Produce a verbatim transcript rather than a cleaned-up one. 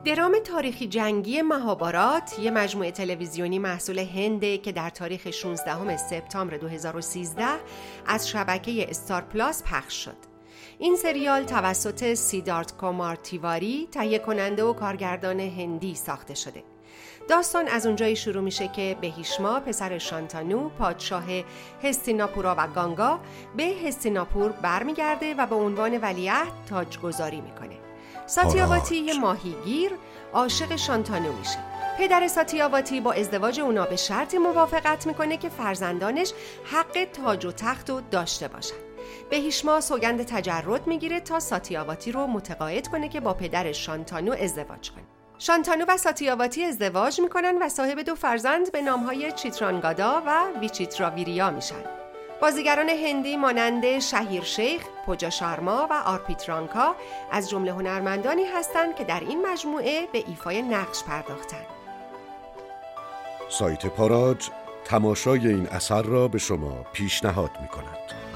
درام تاریخی جنگی مهابارات یه مجموعه تلویزیونی محصول هنده که در تاریخ شانزدهم سپتامبر دو هزار و سیزده از شبکه استار پلاس پخش شد. این سریال توسط سیدارت کومار تیواری تهیه کننده و کارگردان هندی ساخته شده. داستان از اونجایی شروع میشه که بهیشما پسر شانتانو پادشاه هستیناپورا و گانگا به هستیناپور برمیگرده و به عنوان ولیعهد تاجگذاری میکنه. ساتیاواتی یه ماهیگیر عاشق شانتانو میشه. پدر ساتیاواتی با ازدواج اونا به شرطی موافقت میکنه که فرزندانش حق تاج و تخت رو داشته باشن. بهیشما سوگند تجرد میگیره تا ساتیاواتی رو متقاعد کنه که با پدر شانتانو ازدواج کنه. شانتانو و ساتیاواتی ازدواج میکنن و صاحب دو فرزند به نامهای چیترانگادا و ویچیتراویریا میشن. بازیگران هندی مانند شهیر شیخ، پوجا شارما و آرپیترانکا از جمله هنرمندانی هستند که در این مجموعه به ایفای نقش پرداختند. سایت پاراج تماشای این اثر را به شما پیشنهاد می‌کند.